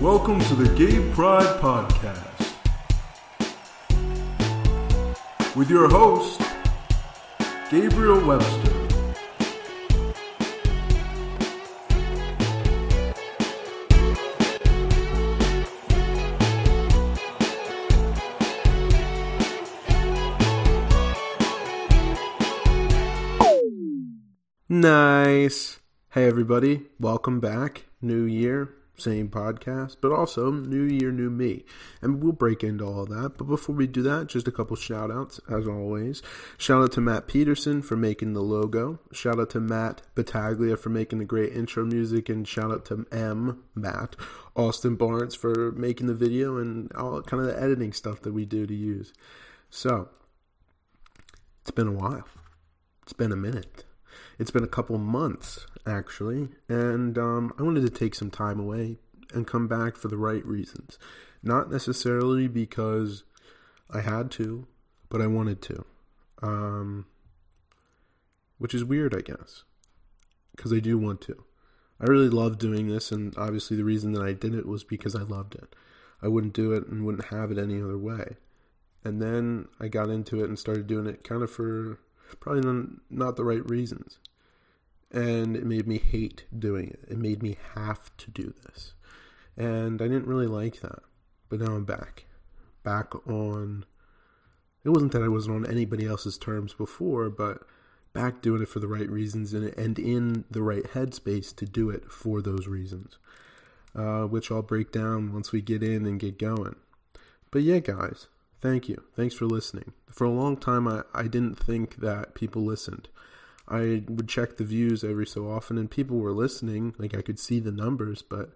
Welcome to the Gay Pride Podcast with your host, Gabriel Webster. Nice. Hey everybody, welcome back. New year, same podcast, but also new year, new me. And we'll break into all of that. But before we do that, just a couple shout outs, as always. Shout out to Matt Peterson for making the logo. Shout out to Matt Battaglia for making the great intro music. And shout out to Matt Austin Barnes for making the video and all kind of the editing stuff that we do to use. So, it's been a while. It's been a minute. It's been a couple months, actually, and I wanted to take some time away and come back for the right reasons. Not necessarily because I had to, but I wanted to, which is weird, I guess, because I do want to. I really love doing this, and obviously the reason that I did it was because I loved it. I wouldn't do it and wouldn't have it any other way. And then I got into it and started doing it kind of for probably not the right reasons. And it made me hate doing it. It made me have to do this. And I didn't really like that. But now I'm back. Back on... It wasn't that I wasn't on anybody else's terms before, but back doing it for the right reasons and in the right headspace to do it for those reasons. Which I'll break down once we get in and get going. But yeah, guys. Thank you. Thanks for listening. For a long time, I didn't think that people listened. I would check the views every so often, and people were listening. Like, I could see the numbers, but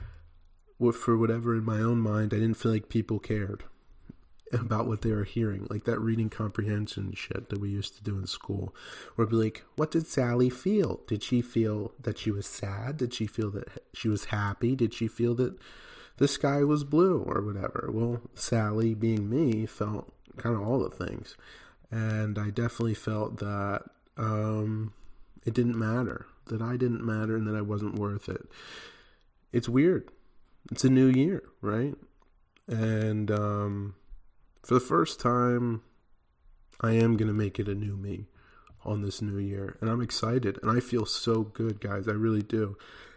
for whatever in my own mind, I didn't feel like people cared about what they were hearing. Like that reading comprehension shit that we used to do in school. Where it'd be like, what did Sally feel? Did she feel that she was sad? Did she feel that she was happy? Did she feel that the sky was blue or whatever? Well, Sally, being me, felt kind of all the things. And I definitely felt that it didn't matter. That I didn't matter and that I wasn't worth it. It's weird. It's a new year, right? And for the first time, I am going to make it a new me on this new year. And I'm excited. And I feel so good, guys. I really do.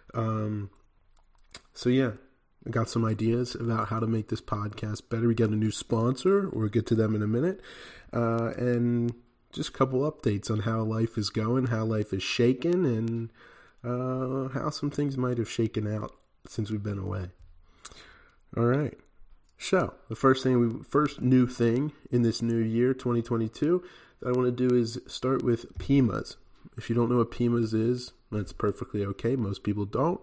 So yeah. I got some ideas about how to make this podcast better. We got a new sponsor. We'll get to them in a minute. And just a couple updates on how life is going, how life is shaking, and how some things might have shaken out since we've been away. All right. So, the first new thing in this new year, 2022, that I want to do is start with PIMAs. If you don't know what PIMAs is, that's perfectly okay. Most people don't.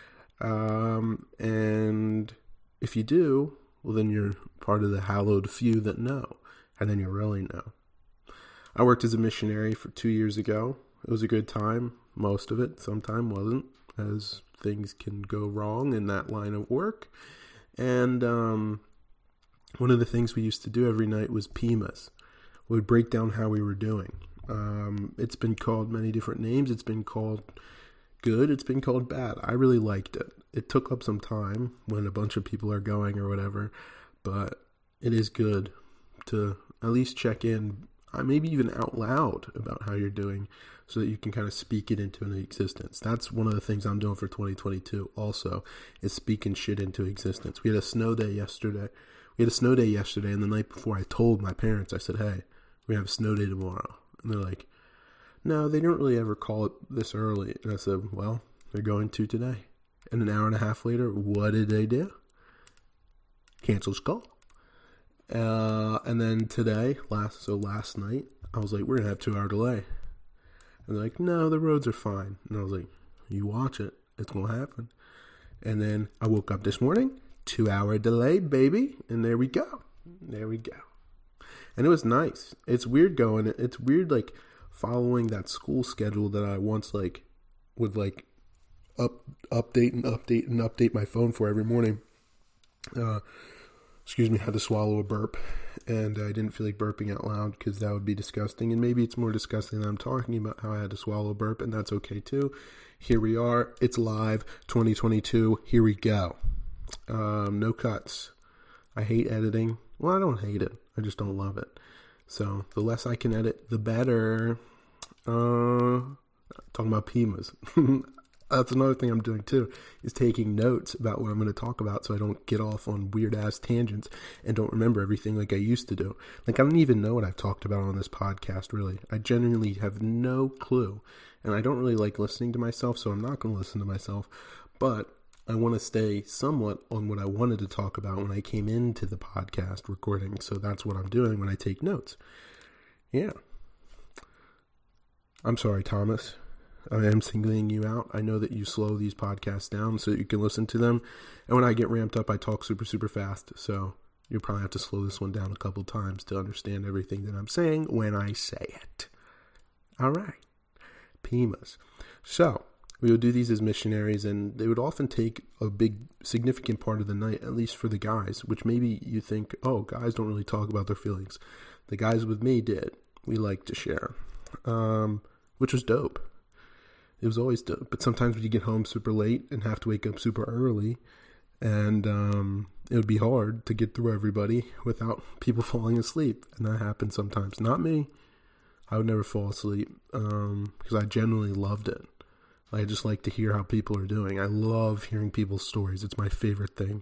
And if you do, well, then you're part of the hallowed few that know, and then you really know. I worked as a missionary for 2 years ago. It was a good time. Most of it, sometime wasn't, as things can go wrong in that line of work. And one of the things we used to do every night was PIMAs. We would break down how we were doing. It's been called many different names. It's been called good, it's been called bad. I really liked it. It took up some time when a bunch of people are going or whatever, but it is good to at least check in, maybe even out loud, about how you're doing so that you can kind of speak it into an existence. That's one of the things I'm doing for 2022 also, is speaking shit into existence. We had a snow day yesterday. And the night before I told my parents, I said, hey, we have a snow day tomorrow. And they're like, no, they don't really ever call it this early. And I said, well, they're going to today. And an hour and a half later, what did they do? Cancel school. And then today, last night, I was like, we're going to have 2 hour delay. And they're like, no, the roads are fine. And I was like, you watch it. It's going to happen. And then I woke up this morning, 2 hour delay, baby. And there we go. And it was and it's weird like following that school schedule that I once would update my phone for every morning. Had to swallow a burp, and I didn't feel like burping out loud because that would be disgusting, and maybe it's more disgusting than I'm talking about how I had to swallow a burp, and that's okay too. Here we are, it's live, 2022, here we go. No cuts. I hate editing. Well, I don't hate it. I just don't love it. So the less I can edit, the better. Talking about Pumas. That's another thing I'm doing too, is taking notes about what I'm going to talk about so I don't get off on weird ass tangents and don't remember everything like I used to do. Like, I don't even know what I've talked about on this podcast, really. I genuinely have no clue. And I don't really like listening to myself, so I'm not going to listen to myself. But I want to stay somewhat on what I wanted to talk about when I came into the podcast recording. So that's what I'm doing when I take notes. Yeah. I'm sorry, Thomas. I am singling you out. I know that you slow these podcasts down so that you can listen to them. And when I get ramped up, I talk super, super fast. So you'll probably have to slow this one down a couple times to understand everything that I'm saying when I say it. All right. Pumas. So we would do these as missionaries, and they would often take a big, significant part of the night, at least for the guys, which maybe you think, oh, guys don't really talk about their feelings. The guys with me did. We liked to share, which was dope. It was always dope. But sometimes when you get home super late and have to wake up super early, and it would be hard to get through everybody without people falling asleep. And that happened sometimes. Not me. I would never fall asleep because I genuinely loved it. I just like to hear how people are doing. I love hearing people's stories. It's my favorite thing.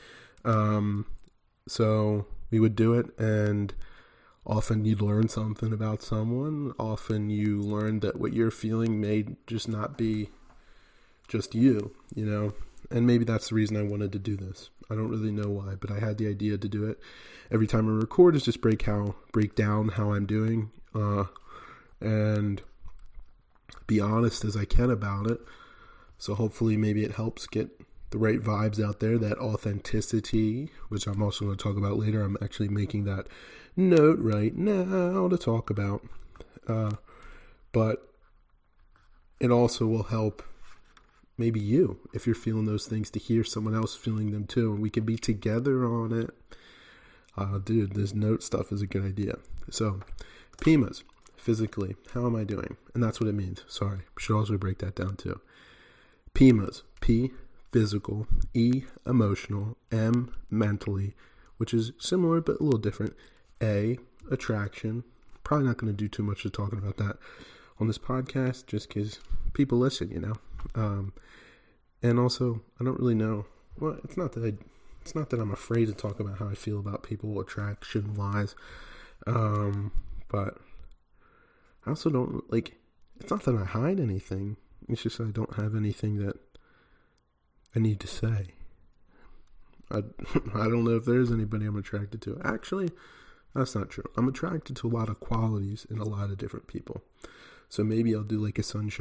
So we would do it, and often you'd learn something about someone. Often you learn that what you're feeling may just not be just you, you know. And maybe that's the reason I wanted to do this. I don't really know why, but I had the idea to do it. Every time I record is just break down how I'm doing, and be honest as I can about it. So hopefully maybe it helps get the right vibes out there, that authenticity, which I'm also going to talk about later. I'm actually making that note right now to talk about. But it also will help maybe you, if you're feeling those things, to hear someone else feeling them too. And we can be together on it. Dude, this note stuff is a good idea. So, Pumas, physically, how am I doing? And that's what it means. Sorry, should also break that down too. Pumas, P, physical, E, emotional, M, mentally, which is similar but a little different. A, attraction. Probably not going to do too much of talking about that on this podcast, just because people listen, you know. And also, I don't really know. Well, it's not that I'm afraid to talk about how I feel about people attraction-wise. But I also don't, like, it's not that I hide anything. It's just I don't have anything that I need to say. I don't know if there's anybody I'm attracted to. Actually, that's not true. I'm attracted to a lot of qualities in a lot of different people. So maybe I'll do like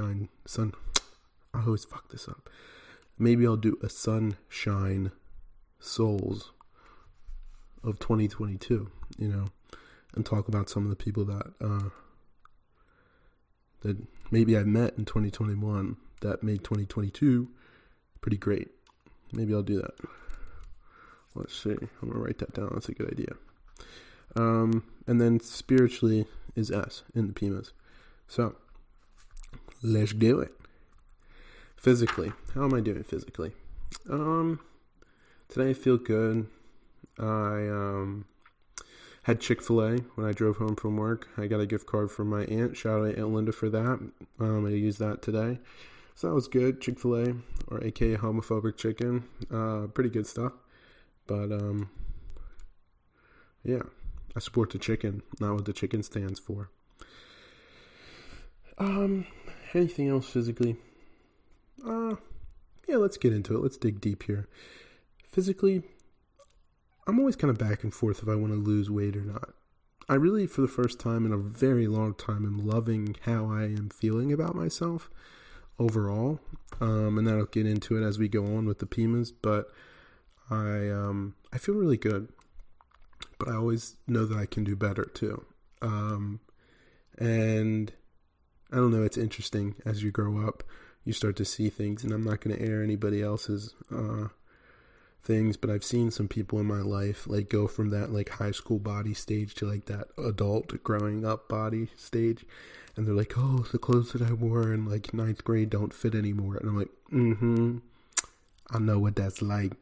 I always fuck this up. Maybe I'll do a Sunshine Souls of 2022, you know, and talk about some of the people that that maybe I met in 2021 that made 2022 pretty great. Maybe I'll do that. Let's see. I'm going to write that down. That's a good idea. And then spiritually is S in the Pumas. So, let's do it. Physically. How am I doing physically? Today I feel good. I had Chick-fil-A when I drove home from work. I got a gift card from my aunt. Shout out to Aunt Linda for that. I used that today. So that was good. Chick-fil-A, or aka homophobic chicken. Pretty good stuff. But, yeah. I support the chicken, not what the chicken stands for. Anything else physically? Yeah, let's get into it. Let's dig deep here. Physically, I'm always kind of back and forth if I want to lose weight or not. I really, for the first time in a very long time, am loving how I am feeling about myself overall. And that'll get into it as we go on with the Pumas. But I feel really good. But I always know that I can do better too. And I don't know, it's interesting as you grow up, you start to see things, and I'm not going to air anybody else's things, but I've seen some people in my life like go from that like high school body stage to like that adult growing up body stage, and they're like, oh, the clothes that I wore in like 9th grade don't fit anymore, and I'm like, I know what that's like.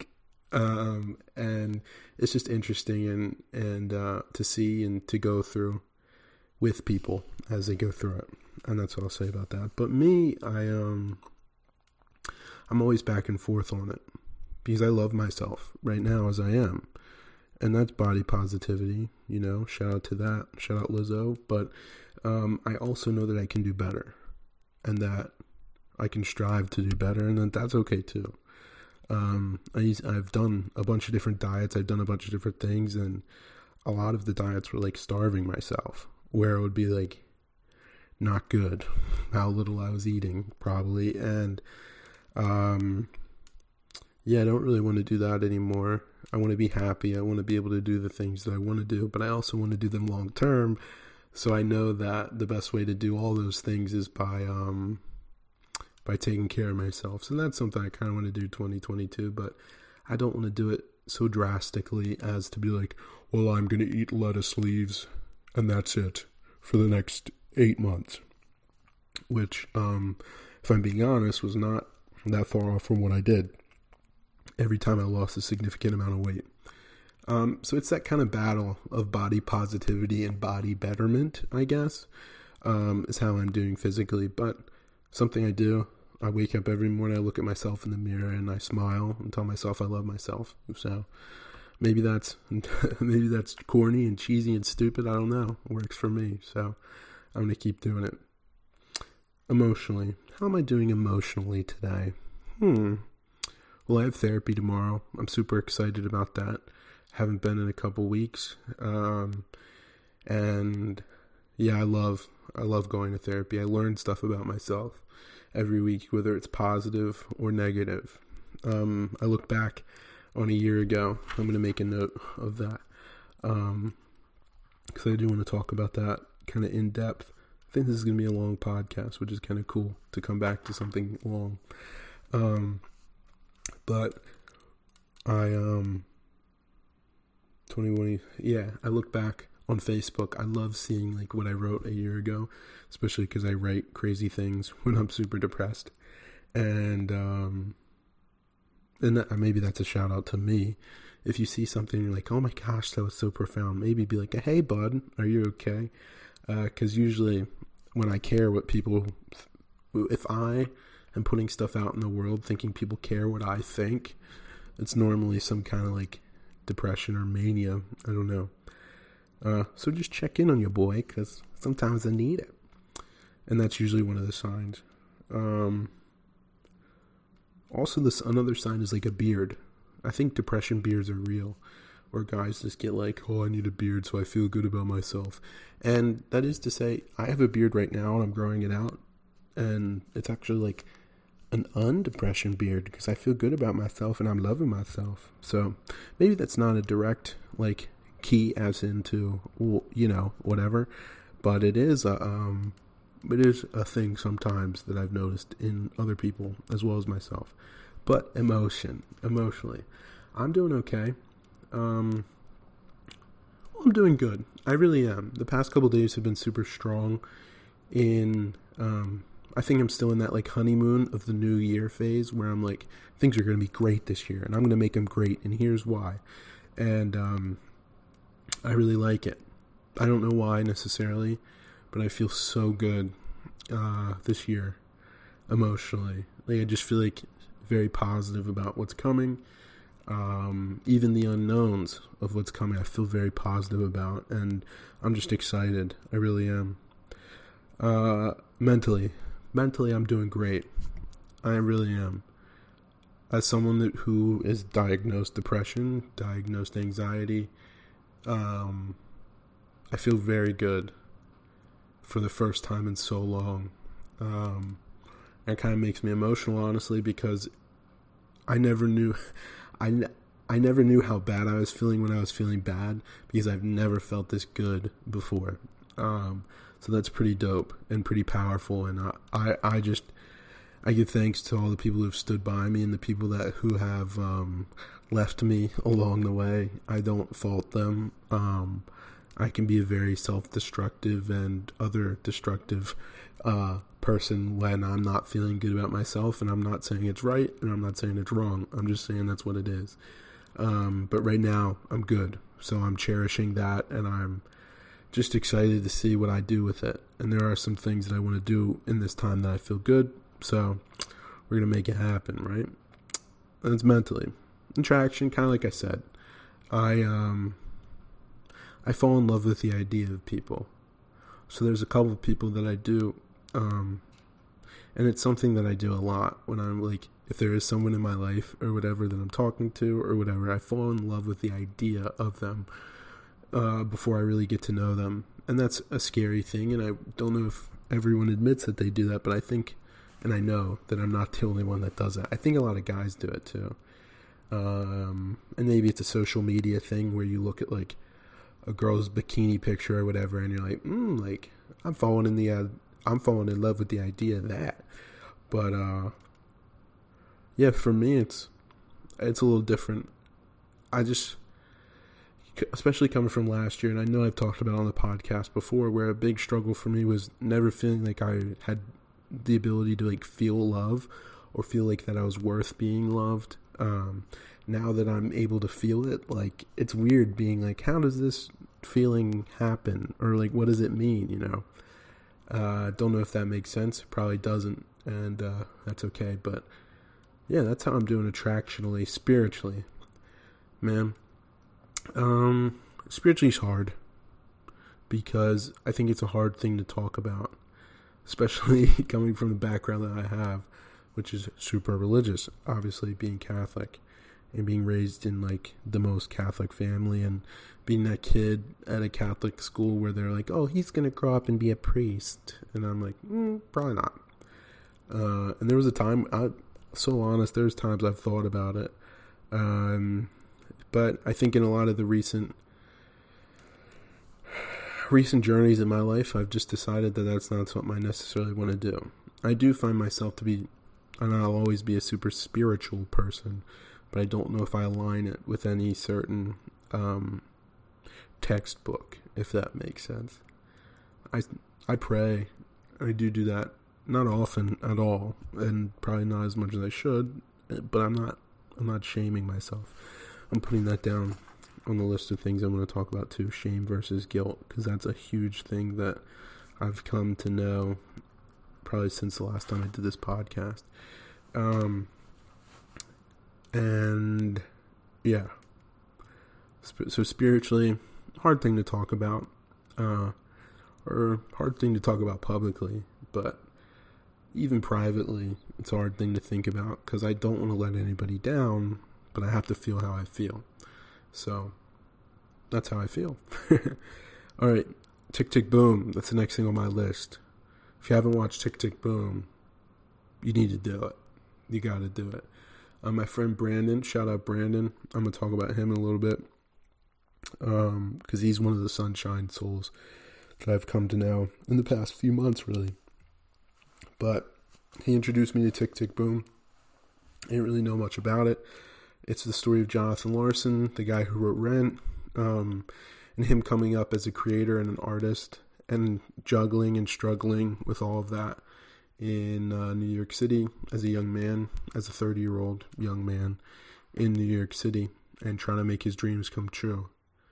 And it's just interesting and to see and to go through with people as they go through it. And that's what I'll say about that. But me, I'm always back and forth on it because I love myself right now as I am. And that's body positivity, shout out to that. Shout out Lizzo. But I also know that I can do better and that I can strive to do better and that's okay too. I've done a bunch of different diets. I've done a bunch of different things, and a lot of the diets were like starving myself, where it would be like not good how little I was eating probably. And I don't really want to do that anymore. I want to be happy. I want to be able to do the things that I want to do, but I also want to do them long term. So I know that the best way to do all those things is by taking care of myself. So that's something I kind of want to do 2022, but I don't want to do it so drastically as to be like, well, I'm going to eat lettuce leaves and that's it for the next 8 months, which, if I'm being honest, was not that far off from what I did every time I lost a significant amount of weight. So it's that kind of battle of body positivity and body betterment, I guess, is how I'm doing physically. But something I do, I wake up every morning, I look at myself in the mirror and I smile and tell myself I love myself. So maybe that's corny and cheesy and stupid. I don't know. It works for me. So I'm going to keep doing it. Emotionally. How am I doing emotionally today? Well, I have therapy tomorrow. I'm super excited about that. Haven't been in a couple weeks. And yeah, I love going to therapy. I learn stuff about myself every week, whether it's positive or negative. I look back on a year ago. I'm going to make a note of that. Because I do want to talk about that kind of in depth. I think this is going to be a long podcast, which is kind of cool to come back to something long. But I look back on Facebook. I love seeing like what I wrote a year ago, especially because I write crazy things when I'm super depressed. And maybe that's a shout out to me. If you see something you're like, oh my gosh, that was so profound, maybe be like, hey bud, are you okay? Because usually when I care what people, if I am putting stuff out in the world thinking people care what I think, it's normally some kind of like depression or mania. I don't know. So just check in on your boy, because sometimes I need it. And that's usually one of the signs. Also, another sign is like a beard. I think depression beards are real, where guys just get like, oh, I need a beard so I feel good about myself. And that is to say, I have a beard right now and I'm growing it out. And it's actually like an undepression beard because I feel good about myself and I'm loving myself. So maybe that's not a direct like key as into, whatever. But it is a thing sometimes that I've noticed in other people as well as myself. But emotionally, I'm doing okay. I'm doing good. I really am. The past couple days have been super strong in, I think I'm still in that like honeymoon of the new year phase where I'm like, things are going to be great this year and I'm going to make them great. And here's why. And, I really like it. I don't know why necessarily, but I feel so good, this year emotionally. Like I just feel like very positive about what's coming. Even the unknowns of what's coming, I feel very positive about, and I'm just excited. I really am. Mentally, I'm doing great. I really am. As someone who is diagnosed depression, diagnosed anxiety, I feel very good for the first time in so long. It kind of makes me emotional, honestly, because I never knew how bad I was feeling when I was feeling bad, because I've never felt this good before. So that's pretty dope and pretty powerful. And I give thanks to all the people who've stood by me and the people who have left me along the way. I don't fault them. I can be a very self-destructive and other destructive person when I'm not feeling good about myself, and I'm not saying it's right and I'm not saying it's wrong. I'm just saying that's what it is. But right now, I'm good. So I'm cherishing that, and I'm just excited to see what I do with it. And there are some things that I want to do in this time that I feel good. So we're going to make it happen, right? And it's mentally. Attraction, kind of like I said. I fall in love with the idea of people. So there's a couple of people that I do, and it's something that I do a lot when I'm like, if there is someone in my life or whatever that I'm talking to or whatever, I fall in love with the idea of them before I really get to know them. And that's a scary thing, and I don't know if everyone admits that they do that, but I think, and I know that I'm not the only one that does that. I think a lot of guys do it too. And maybe it's a social media thing where you look at like a girl's bikini picture or whatever, and you're like, like I'm falling in love with the idea of that. But yeah, for me, it's a little different. I just, especially coming from last year, and I know I've talked about it on the podcast before, where a big struggle for me was never feeling like I had the ability to like feel love or feel like that I was worth being loved. Now that I'm able to feel it, like, it's weird being like, how does this feeling happen? Or like, what does it mean, you know? Don't know if that makes sense. Probably doesn't. And that's okay. But yeah, that's how I'm doing attractionally, spiritually. Man. Spiritually is hard. Because I think it's a hard thing to talk about. Especially coming from the background that I have, which is super religious, obviously being Catholic and being raised in like the most Catholic family and being that kid at a Catholic school where they're like, oh, he's going to grow up and be a priest. And I'm like, probably not. And there was a time, so honest, there's times I've thought about it. But I think in a lot of the recent journeys in my life, I've just decided that that's not something I necessarily want to do. I do find myself to be, and I'll always be, a super spiritual person, but I don't know if I align it with any certain textbook, if that makes sense. I pray. I do that, not often at all, and probably not as much as I should, but I'm not shaming myself. I'm putting that down on the list of things I'm going to talk about too, shame versus guilt, because that's a huge thing that I've come to know probably since the last time I did this podcast. And yeah, so spiritually, hard thing to talk about, or hard thing to talk about publicly, but even privately, it's a hard thing to think about, because I don't want to let anybody down, but I have to feel how I feel. So that's how I feel. All right, Tick Tick Boom. That's the next thing on my list. If you haven't watched Tick Tick Boom, you need to do it. You got to do it. My friend Brandon, shout out Brandon. I'm going to talk about him in a little bit, because he's one of the sunshine souls that I've come to know in the past few months, really. But he introduced me to Tick Tick Boom. I didn't really know much about it. It's the story of Jonathan Larson, the guy who wrote Rent, and him coming up as a creator and an artist and juggling and struggling with all of that in New York City as a young man, as a 30-year-old young man in New York City, and trying to make his dreams come true.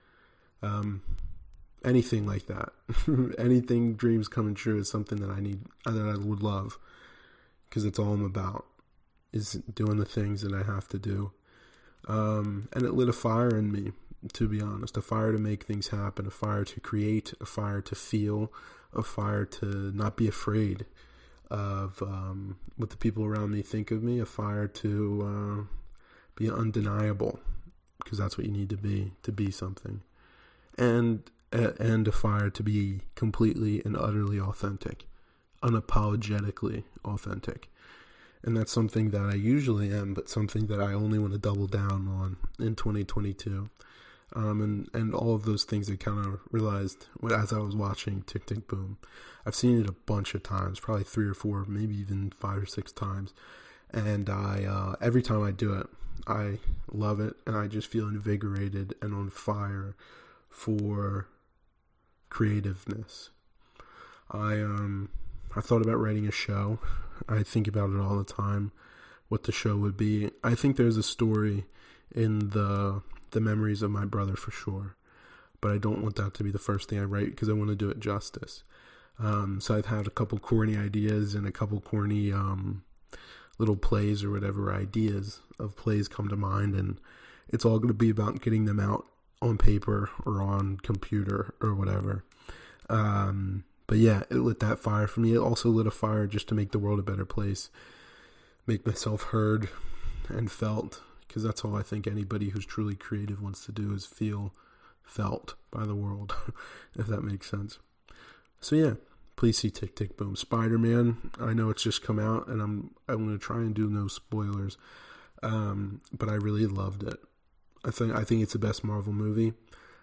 Anything like that. Anything dreams coming true is something that I would love, because it's all I'm about, is doing the things that I have to do. And it lit a fire in me, to be honest, a fire to make things happen, a fire to create, a fire to feel, a fire to not be afraid of what the people around me think of me, a fire to be undeniable, because that's what you need to be something, and a fire to be completely and utterly authentic, unapologetically authentic. And that's something that I usually am, but something that I only want to double down on in 2022. And all of those things I kind of realized as I was watching Tick Tick Boom. I've seen it a bunch of times, probably 3 or 4, maybe even 5 or 6 times. And I every time I do it, I love it, and I just feel invigorated and on fire for creativeness. I thought about writing a show. I think about it all the time, what the show would be. I think there's a story in the memories of my brother for sure. But I don't want that to be the first thing I write because I want to do it justice. So I've had a couple corny ideas and a couple corny little plays or whatever ideas of plays come to mind, and it's all going to be about getting them out on paper or on computer or whatever. But yeah, it lit that fire for me. It also lit a fire just to make the world a better place, make myself heard and felt, because that's all I think anybody who's truly creative wants to do is feel felt by the world, if that makes sense. So yeah, please see Tick, Tick, Boom. Spider-Man, I know it's just come out, and I'm going to try and do no spoilers, but I really loved it. I think it's the best Marvel movie,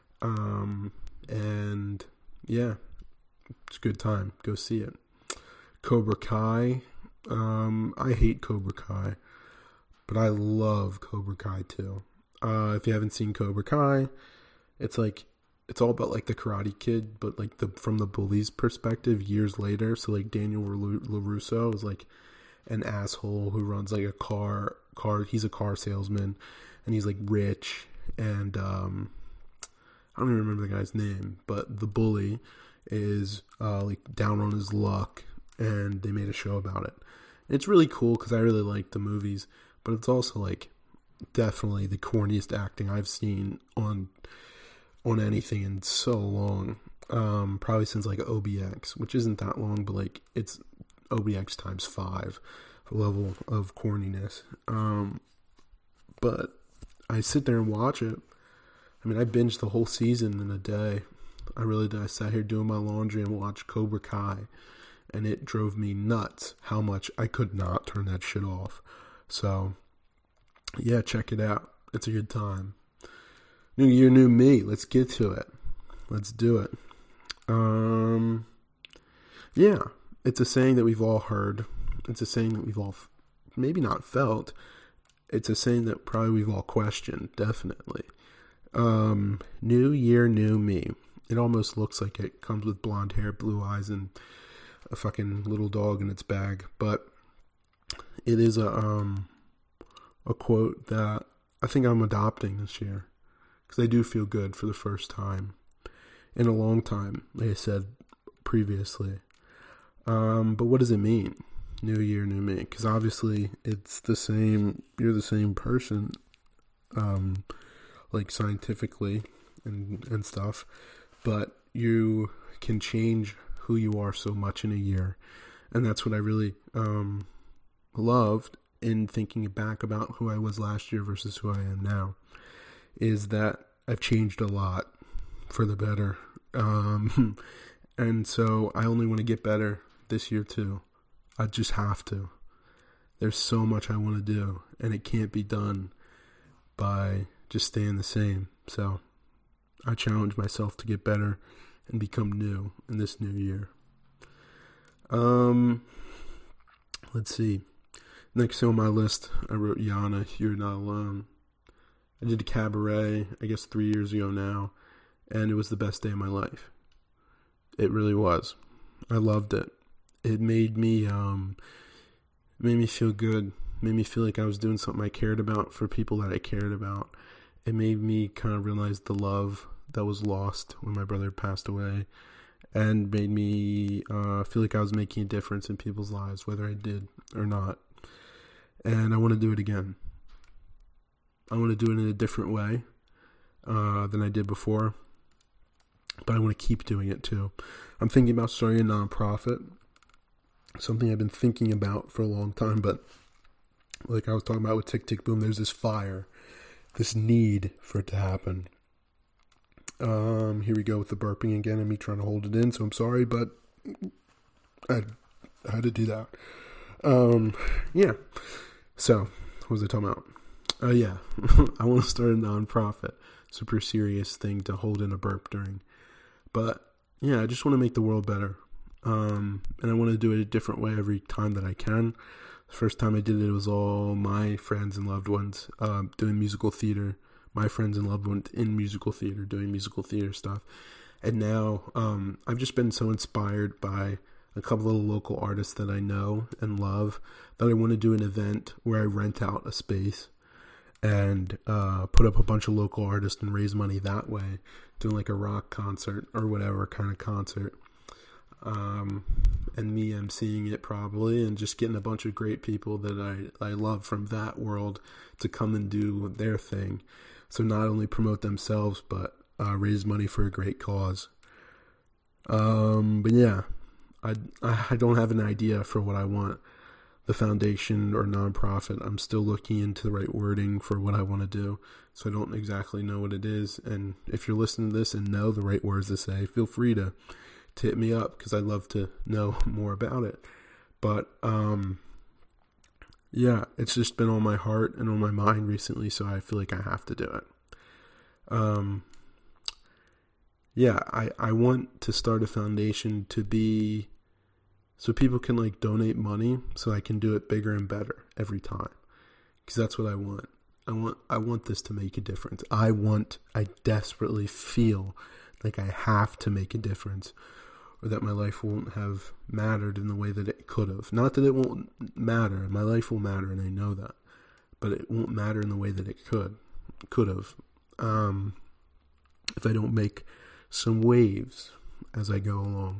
and yeah, it's a good time. Go see it. Cobra Kai, I hate Cobra Kai, but I love Cobra Kai too. If you haven't seen Cobra Kai, it's all about like the Karate Kid, but like from the bully's perspective years later. So like Daniel LaRusso is like an asshole who runs like a car. He's a car salesman, and he's like rich, and I don't even remember the guy's name, but the bully is like down on his luck, and they made a show about it. It's really cool because I really like the movies, but it's also like definitely the corniest acting I've seen on anything in so long. Probably since like OBX, which isn't that long, but like it's OBX times 5 level of corniness. But I sit there and watch it. I mean, I binged the whole season in a day. I really did. I sat here doing my laundry and watched Cobra Kai, and it drove me nuts how much I could not turn that shit off. So yeah, check it out. It's a good time. New year, new me. Let's get to it. Let's do it. Yeah, it's a saying that we've all heard. It's a saying that we've all maybe not felt. It's a saying that probably we've all questioned, definitely. New year, new me. It almost looks like it comes with blonde hair, blue eyes, and a fucking little dog in its bag. But it is a quote that I think I'm adopting this year, because I do feel good for the first time in a long time, like I said previously. But what does it mean? New year, new me. Because obviously it's the same, you're the same person, like scientifically and stuff, but you can change who you are so much in a year. And that's what I really loved in thinking back about who I was last year versus who I am now, is that I've changed a lot for the better. And so I only want to get better this year too. I just have to. There's so much I want to do, and it can't be done by just staying the same. So I challenge myself to get better and become new in this new year. Let's see. Next on my list, I wrote Yana, You're Not Alone. I did a cabaret, I guess 3 years ago now, and it was the best day of my life. It really was. I loved it. It made me feel good. Made me feel like I was doing something I cared about for people that I cared about. It made me kind of realize the love that was lost when my brother passed away, and made me feel like I was making a difference in people's lives, whether I did or not. And I want to do it again. I want to do it in a different way than I did before, but I want to keep doing it too. I'm thinking about starting a nonprofit, something I've been thinking about for a long time, but like I was talking about with Tick, Tick, Boom, there's this fire, this need for it to happen. Here we go with the burping again and me trying to hold it in, so I'm sorry, but I had to do that. Yeah. So, what was I talking about? Oh, yeah. I want to start a nonprofit. Super serious thing to hold in a burp during. But, yeah, I just want to make the world better. And I want to do it a different way every time that I can. The first time I did it, it was all my friends and loved ones doing musical theater. My friends and loved ones in musical theater, doing musical theater stuff. And now I've just been so inspired by a couple of local artists that I know and love that I want to do an event where I rent out a space and put up a bunch of local artists and raise money that way, doing like a rock concert or whatever kind of concert. And me emceeing it probably, and just getting a bunch of great people that I love from that world to come and do their thing. So not only promote themselves, but raise money for a great cause. But yeah, I don't have an idea for what I want the foundation or nonprofit. I'm still looking into the right wording for what I want to do, so I don't exactly know what it is. And if you're listening to this and know the right words to say, feel free to hit me up, because I'd love to know more about it. But yeah, it's just been on my heart and on my mind recently, so I feel like I have to do it. Yeah, I want to start a foundation to be so people can like donate money, so I can do it bigger and better every time, because that's what I want. I want this to make a difference. I desperately feel like I have to make a difference, or that my life won't have mattered in the way that it could have. Not that it won't matter. My life will matter, and I know that. But it won't matter in the way that it could have. If I don't make some waves as I go along.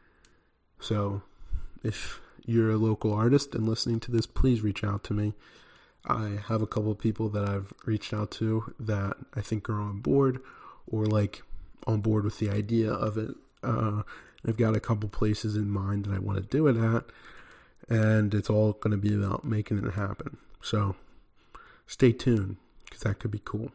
So, if you're a local artist and listening to this, please reach out to me. I have a couple of people that I've reached out to that I think are on board, or like on board with the idea of it. I've got a couple places in mind that I want to do it at, and it's all going to be about making it happen. So stay tuned, because that could be cool.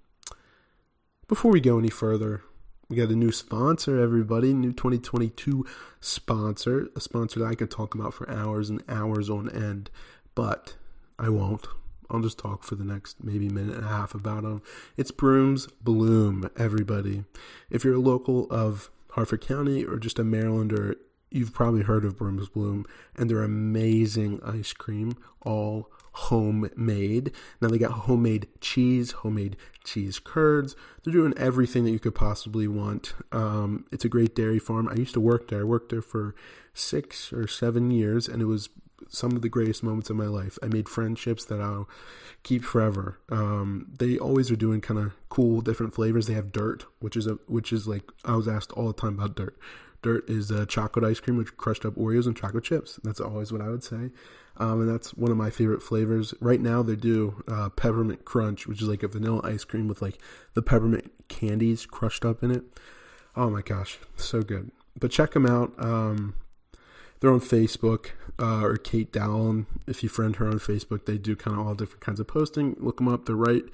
Before we go any further, we got a new sponsor, everybody. New 2022 sponsor. A sponsor that I could talk about for hours and hours on end, but I won't. I'll just talk for the next maybe minute and a half about them. It's Brooms Bloom, everybody. If you're a local of Harford County or just a Marylander, you've probably heard of Brooms Bloom, and they're amazing ice cream, all homemade. Now they got homemade cheese curds. They're doing everything that you could possibly want. It's a great dairy farm. I used to work there. I worked there for 6 or 7 years, and it was some of the greatest moments of my life. I made friendships that I'll keep forever. They always are doing kind of cool, different flavors. They have dirt, which is like, I was asked all the time about dirt. Dirt is chocolate ice cream with crushed up Oreos and chocolate chips. That's always what I would say. And that's one of my favorite flavors. Right now they do peppermint crunch, which is like a vanilla ice cream with like the peppermint candies crushed up in it. Oh my gosh, so good. But check them out. They're on Facebook, or Kate Dowling. If you friend her on Facebook, they do kind of all different kinds of posting. Look them up. They're right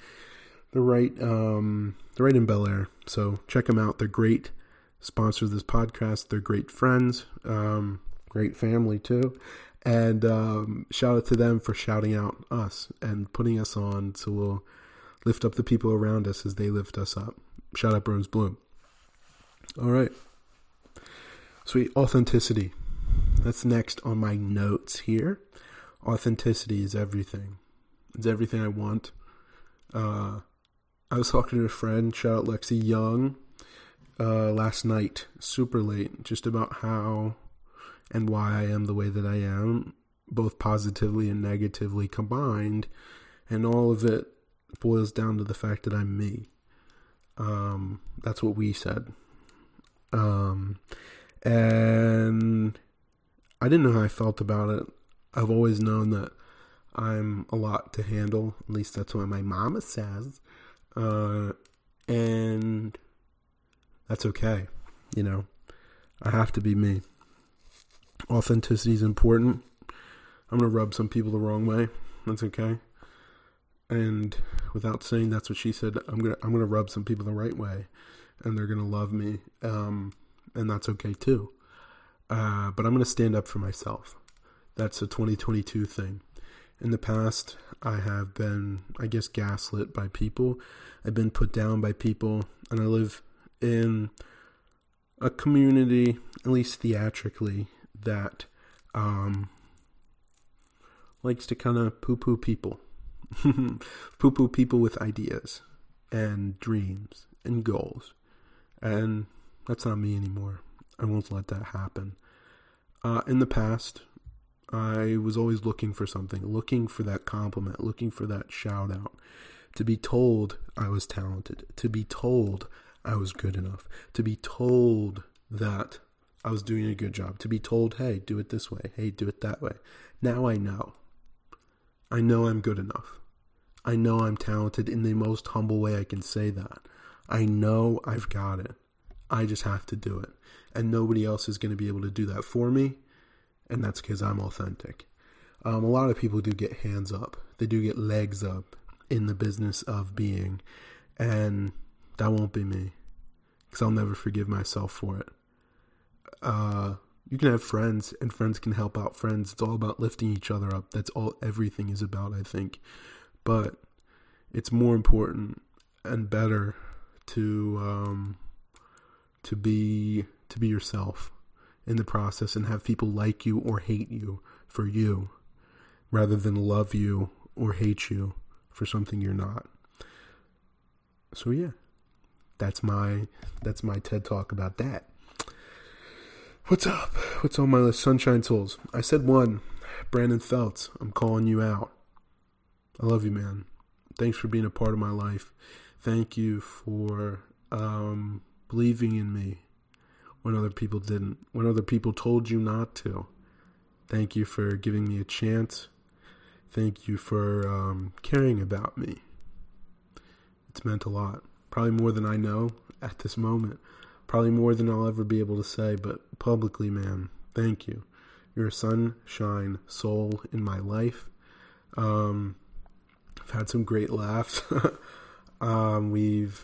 in Bel Air. So check them out. They're great sponsors of this podcast. They're great friends, great family too. And shout out to them for shouting out us and putting us on, so we'll lift up the people around us as they lift us up. Shout out Brooms Bloom. All right. Sweet. Authenticity. That's next on my notes here. Authenticity is everything. It's everything I want. I was talking to a friend, shout out Lexi Young, last night, super late, just about how and why I am the way that I am, both positively and negatively combined, and all of it boils down to the fact that I'm me. That's what we said. And I didn't know how I felt about it. I've always known that I'm a lot to handle. At least that's what my mama says. And that's okay. You know, I have to be me. Authenticity is important. I'm going to rub some people the wrong way. That's okay. And without saying that's what she said, I'm going to rub some people the right way, and they're going to love me. And that's okay too. But I'm going to stand up for myself. That's a 2022 thing. In the past, I have been, I guess, gaslit by people. I've been put down by people. And I live in a community, at least theatrically, that likes to kind of poo-poo people. Poo-poo people with ideas and dreams and goals. And that's not me anymore. I won't let that happen. In the past, I was always looking for something, looking for that compliment, looking for that shout out. to be told I was talented, to be told I was good enough, to be told that I was doing a good job, to be told, hey, do it this way, hey, do it that way. Now I know. I know I'm good enough. I know I'm talented in the most humble way I can say that. I know I've got it. I just have to do it. And nobody else is going to be able to do that for me. And that's because I'm authentic. A lot of people do get hands up. They do get legs up in the business of being. And that won't be me. Because I'll never forgive myself for it. You can have friends, and friends can help out friends. It's all about lifting each other up. That's all everything is about, I think. But it's more important and better to be yourself in the process and have people like you or hate you for you, rather than love you or hate you for something you're not. So yeah, that's my TED Talk about that. What's up? What's on my list? Sunshine Souls. I said one. Brandon Feltz, I'm calling you out. I love you, man. Thanks for being a part of my life. Thank you for believing in me when other people didn't. When other people told you not to. Thank you for giving me a chance. Thank you for caring about me. It's meant a lot. Probably more than I know at this moment. Probably more than I'll ever be able to say, but publicly, man, thank you. You're a sunshine soul in my life. I've had some great laughs. We've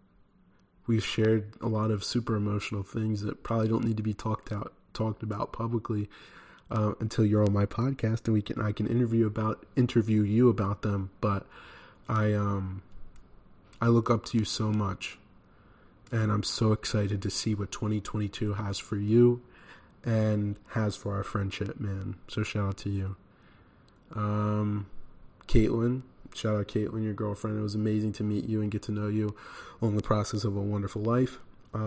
shared a lot of super emotional things that probably don't need to be talked about publicly until you're on my podcast and I can interview you about them. But I look up to you so much. And I'm so excited to see what 2022 has for you and has for our friendship, man. So shout out to you. Caitlin. Shout out Caitlin, your girlfriend. It was amazing to meet you and get to know you on the process of a wonderful life.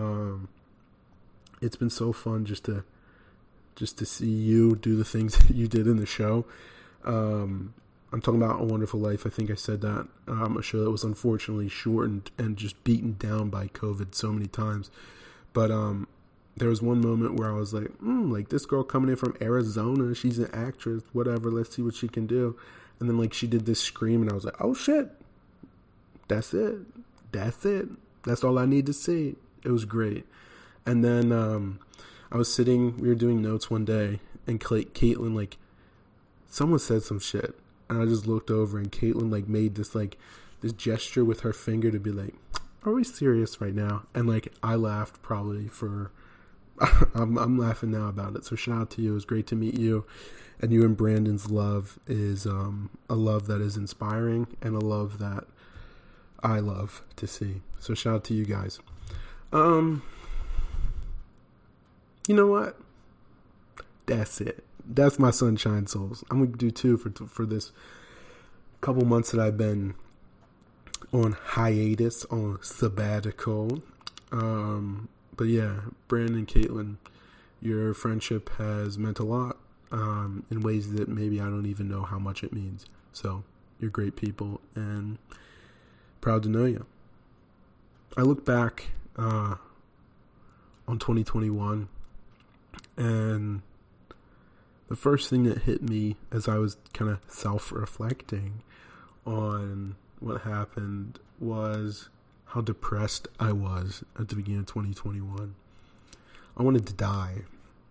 It's been so fun just to see you do the things that you did in the show. I'm talking about A Wonderful Life. I think I said that. A show that was unfortunately shortened and just beaten down by COVID so many times. But there was one moment where I was like, like this girl coming in from Arizona, she's an actress, whatever, let's see what she can do. And then like she did this scream and I was like, oh shit, that's it. That's all I need to see. It was great. And then we were doing notes one day and Caitlin, like, someone said some shit. And I just looked over and Caitlin like made this gesture with her finger to be like, are we serious right now? And like I laughed probably for I'm laughing now about it. So shout out to you. It was great to meet you. And you and Brandon's love is a love that is inspiring and a love that I love to see. So shout out to you guys. You know what? That's it. That's my Sunshine Souls. I'm going to do two for this couple months that I've been on hiatus, on sabbatical. But yeah, Brandon, Caitlin, your friendship has meant a lot in ways that maybe I don't even know how much it means. So you're great people and proud to know you. I look back on 2021 and the first thing that hit me as I was kind of self-reflecting on what happened was how depressed I was at the beginning of 2021. I wanted to die.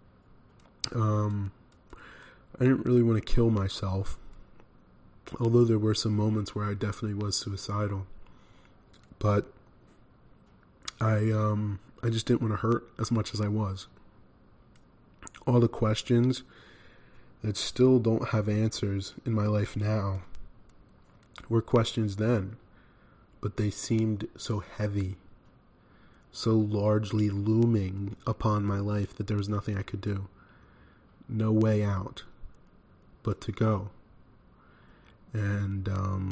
I didn't really want to kill myself, although there were some moments where I definitely was suicidal. But I just didn't want to hurt as much as I was. All the questions that still don't have answers in my life now were questions then, but they seemed so heavy, so largely looming upon my life that there was nothing I could do. No way out but to go. And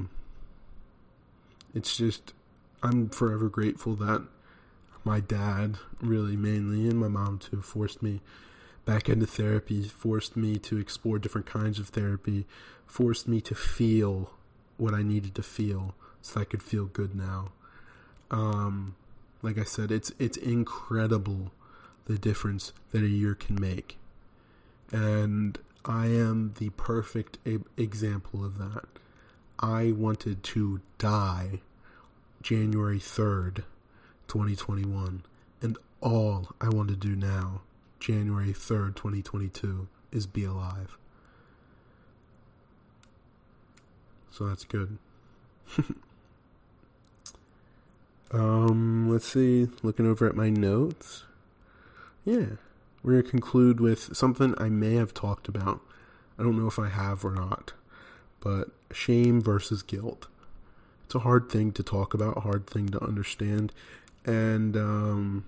it's just, I'm forever grateful that my dad, really mainly, and my mom too, forced me back into therapy, forced me to explore different kinds of therapy, forced me to feel what I needed to feel so I could feel good now. Like I said, it's incredible the difference that a year can make. And I am the perfect example of that. I wanted to die January 3rd, 2021. And all I want to do now, January 3rd, 2022, is be alive. So that's good. Let's see. Looking over at my notes. Yeah. We're going to conclude with something I may have talked about. I don't know if I have or not. But shame versus guilt. It's a hard thing to talk about, a hard thing to understand. And,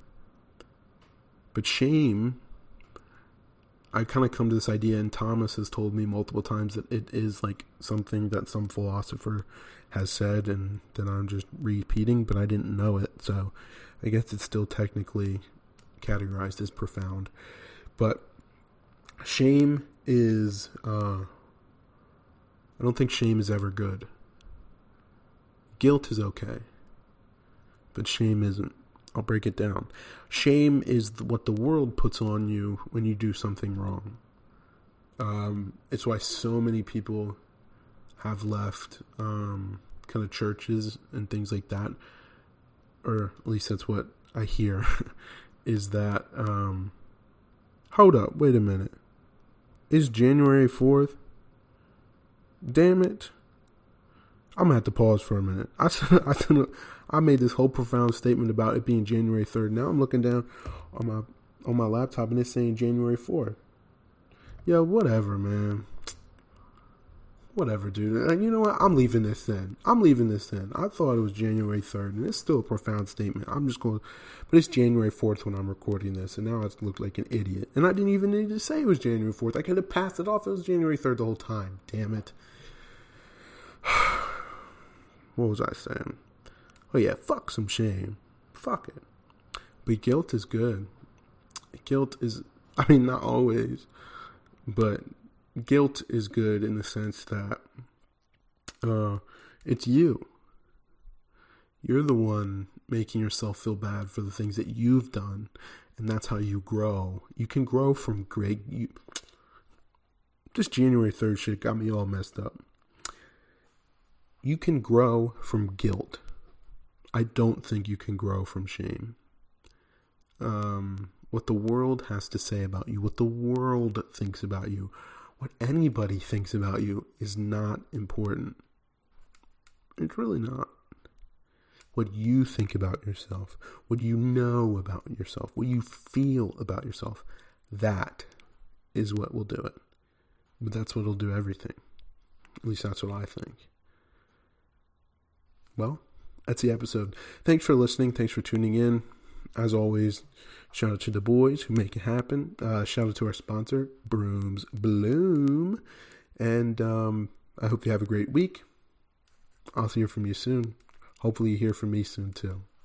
but shame, I kind of come to this idea, and Thomas has told me multiple times that it is like something that some philosopher has said, and then I'm just repeating, but I didn't know it, so I guess it's still technically categorized as profound. But shame is, I don't think shame is ever good. Guilt is okay, but shame isn't. I'll break it down. Shame is what the world puts on you when you do something wrong. It's why so many people have left kind of churches and things like that, or at least that's what I hear, is that, hold up, wait a minute. It's January 4th? Damn it. I'm going to have to pause for a minute. I made this whole profound statement about it being January 3rd. Now I'm looking down on my laptop and it's saying January 4th. Yeah, whatever, man. Whatever, dude. And you know what? I'm leaving this in. I thought it was January 3rd, and it's still a profound statement. But it's January 4th when I'm recording this, and now I look like an idiot. And I didn't even need to say it was January 4th. I could have passed it off. It was January 3rd the whole time. Damn it. What was I saying? Oh yeah, fuck some shame. Fuck it. But guilt is good. Guilt is, I mean, not always, but guilt is good in the sense that it's you. You're the one making yourself feel bad for the things that you've done, and that's how you grow. You can grow from great. This January 3rd shit got me all messed up. You can grow from guilt. I don't think you can grow from shame. What the world has to say about you, what the world thinks about you, what anybody thinks about you is not important. It's really not. What you think about yourself, what you know about yourself, what you feel about yourself, that is what will do it. But that's what will do everything. At least that's what I think. Well, that's the episode. Thanks for listening. Thanks for tuning in. As always, shout out to the boys who make it happen. Shout out to our sponsor, Brooms Bloom. And I hope you have a great week. I'll hear from you soon. Hopefully you hear from me soon too.